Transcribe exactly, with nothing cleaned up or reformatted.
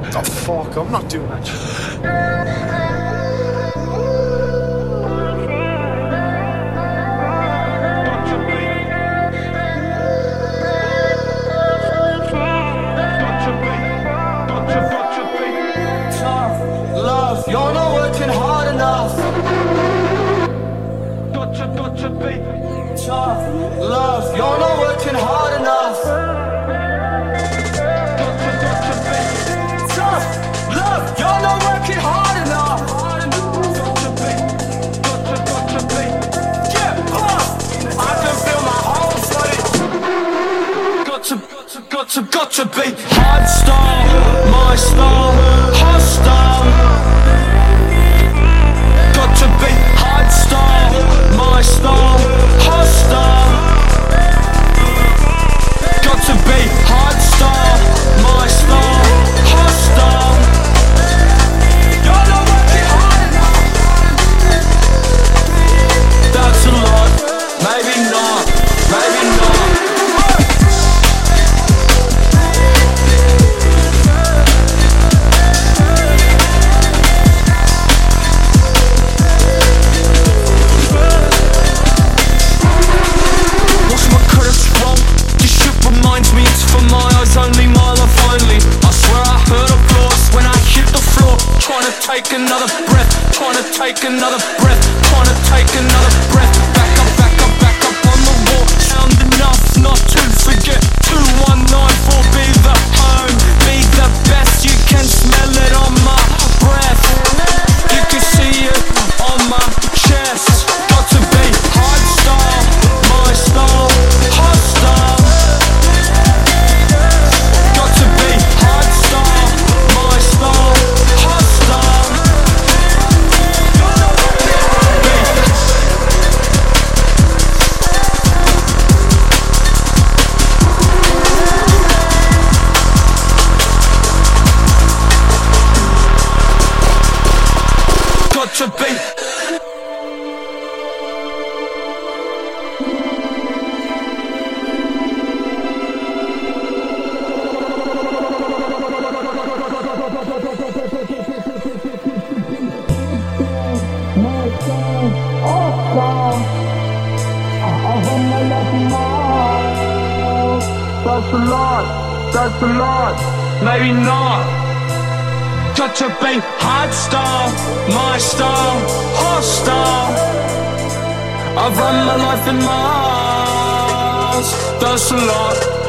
Oh fuck, I'm not doing that shit. Love, you're not working hard enough. Gotcha, gotcha, baby. Tough love, you're not working hard enough. Gotcha, gotcha, baby. Tough love, you're not working hard enough. Gotcha, baby. Gotcha, gotcha, baby. Get off! I can feel my whole body. Gotcha, gotcha, gotcha, gotcha, baby. Hard style, my style, hostile. Gotcha, baby. Hard style, my style, hostile. Gotcha, baby. Hard style, my style, hostile. You're not working hard enough. That's a lot, maybe not, maybe not. What's my credits from? This shit reminds me it's for my eyes only, my life only. I swear I heard applause when I hit the floor. Trying to take another breath, trying to take another breath, trying to take another breath. Back up, back up, back up on the wall. Sound enough not to forget. Two one nine four, be the home, be the best. You can smell it on my breath, you can see it on my chest. Got to be hard style, my style, hostile. Got to be hard style, my style, hostile. Got to be. That's a lot, that's a lot, maybe not. Got to be hard style, my style, hostile. I run my life in miles, that's a lot.